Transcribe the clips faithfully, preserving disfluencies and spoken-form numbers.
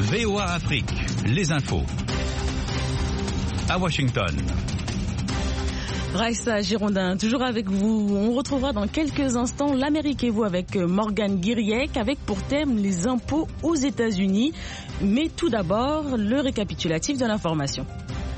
V O A Afrique, les infos. À Washington. Raissa Girondin, toujours avec vous. On retrouvera dans quelques instants l'Amérique et vous avec Morgane Guiriec, avec pour thème les impôts aux États-Unis. Mais tout d'abord, le récapitulatif de l'information.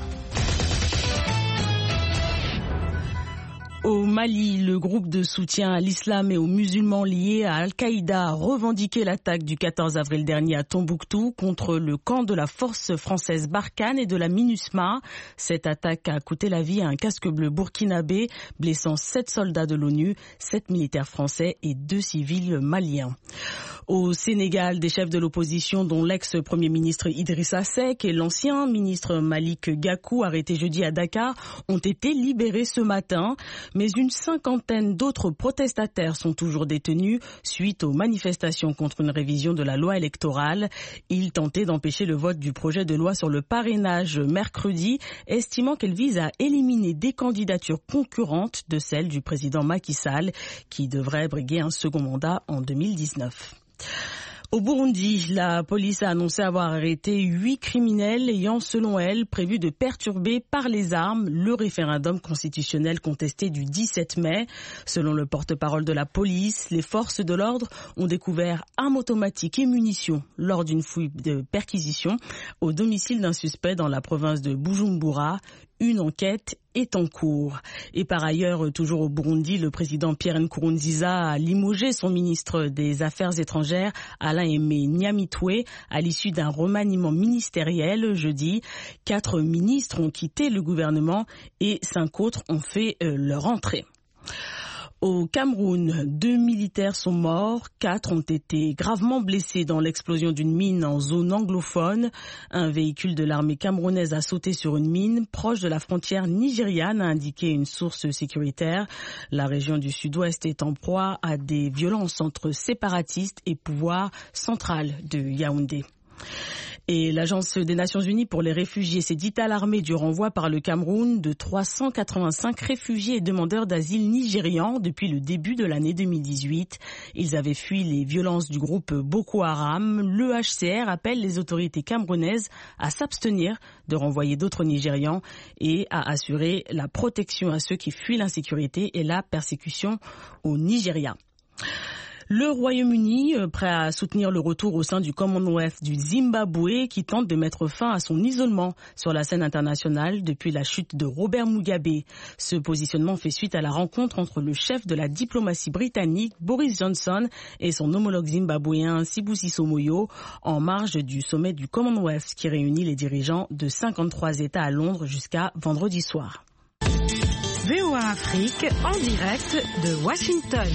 Au Mali, le groupe de soutien à l'islam et aux musulmans liés à Al-Qaïda a revendiqué l'attaque du quatorze avril dernier à Tombouctou contre le camp de la force française Barkhane et de la MINUSMA. Cette attaque a coûté la vie à un casque bleu burkinabé, blessant sept soldats de l'ONU, sept militaires français et deux civils maliens. Au Sénégal, des chefs de l'opposition, dont l'ex-premier ministre Idrissa Seck et l'ancien ministre Malick Gakou, arrêtés jeudi à Dakar, ont été libérés ce matin. Mais une cinquantaine d'autres protestataires sont toujours détenus suite aux manifestations contre une révision de la loi électorale. Ils tentaient d'empêcher le vote du projet de loi sur le parrainage mercredi, estimant qu'elle vise à éliminer des candidatures concurrentes de celles du président Macky Sall, qui devrait briguer un second mandat en deux mille dix-neuf. Au Burundi, la police a annoncé avoir arrêté huit criminels ayant, selon elle, prévu de perturber par les armes le référendum constitutionnel contesté du dix-sept mai. Selon le porte-parole de la police, les forces de l'ordre ont découvert armes automatiques et munitions lors d'une fouille de perquisition au domicile d'un suspect dans la province de Bujumbura. Une enquête est en cours. Et par ailleurs, toujours au Burundi, le président Pierre Nkurunziza a limogé son ministre des Affaires étrangères, Alain-Aimé Nyamitwe, à l'issue d'un remaniement ministériel jeudi. Quatre ministres ont quitté le gouvernement et cinq autres ont fait euh, leur entrée. Au Cameroun, deux militaires sont morts, quatre ont été gravement blessés dans l'explosion d'une mine en zone anglophone. Un véhicule de l'armée camerounaise a sauté sur une mine proche de la frontière nigériane, a indiqué une source sécuritaire. La région du sud-ouest est en proie à des violences entre séparatistes et pouvoir central de Yaoundé. Et l'Agence des Nations Unies pour les réfugiés s'est dit alarmée du renvoi par le Cameroun de trois cent quatre-vingt-cinq réfugiés et demandeurs d'asile nigérians depuis le début de l'année deux mille dix-huit. Ils avaient fui les violences du groupe Boko Haram. Le H C R appelle les autorités camerounaises à s'abstenir de renvoyer d'autres Nigérians et à assurer la protection à ceux qui fuient l'insécurité et la persécution au Nigeria. Le Royaume-Uni, prêt à soutenir le retour au sein du Commonwealth du Zimbabwe, qui tente de mettre fin à son isolement sur la scène internationale depuis la chute de Robert Mugabe. Ce positionnement fait suite à la rencontre entre le chef de la diplomatie britannique, Boris Johnson, et son homologue zimbabwéen, Sibusiso Moyo, en marge du sommet du Commonwealth qui réunit les dirigeants de cinquante-trois États à Londres jusqu'à vendredi soir. V O A Afrique, en direct de Washington.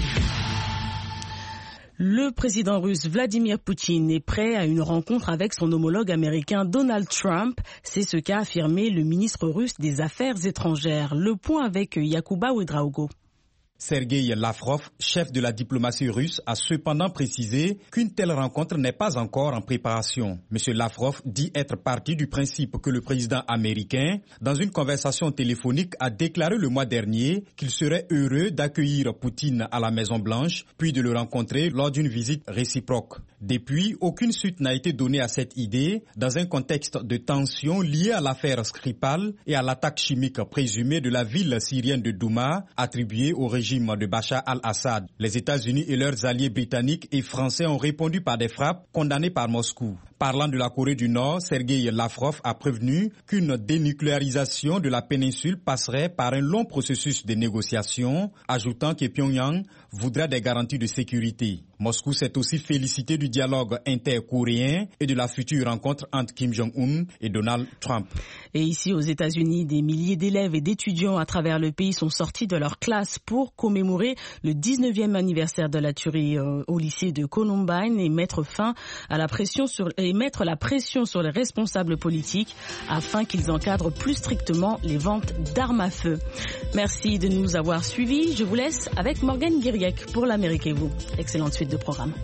Le président russe Vladimir Poutine est prêt à une rencontre avec son homologue américain Donald Trump. C'est ce qu'a affirmé le ministre russe des Affaires étrangères. Le point avec Yacouba Ouedraogo. Sergueï Lavrov, chef de la diplomatie russe, a cependant précisé qu'une telle rencontre n'est pas encore en préparation. M. Lavrov dit être parti du principe que le président américain, dans une conversation téléphonique, a déclaré le mois dernier qu'il serait heureux d'accueillir Poutine à la Maison-Blanche, puis de le rencontrer lors d'une visite réciproque. Depuis, aucune suite n'a été donnée à cette idée, dans un contexte de tension liée à l'affaire Skripal et à l'attaque chimique présumée de la ville syrienne de Douma, attribuée au régime de Bachar al-Assad. Les États-Unis et leurs alliés britanniques et français ont répondu par des frappes condamnées par Moscou. Parlant de la Corée du Nord, Sergueï Lavrov a prévenu qu'une dénucléarisation de la péninsule passerait par un long processus de négociation, ajoutant que Pyongyang voudra des garanties de sécurité. Moscou s'est aussi félicité du dialogue intercoréen et de la future rencontre entre Kim Jong-un et Donald Trump. Et ici aux États-Unis, des milliers d'élèves et d'étudiants à travers le pays sont sortis de leur classe pour commémorer le dix-neuvième anniversaire de la tuerie euh, au lycée de Columbine et mettre fin à la pression sur et mettre la pression sur les responsables politiques afin qu'ils encadrent plus strictement les ventes d'armes à feu. Merci de nous avoir suivis. Je vous laisse avec Morgane Guiriec pour l'Amérique et vous. Excellente suite de programme.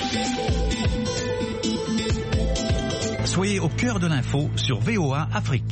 Soyez au cœur de l'info sur V O A Afrique.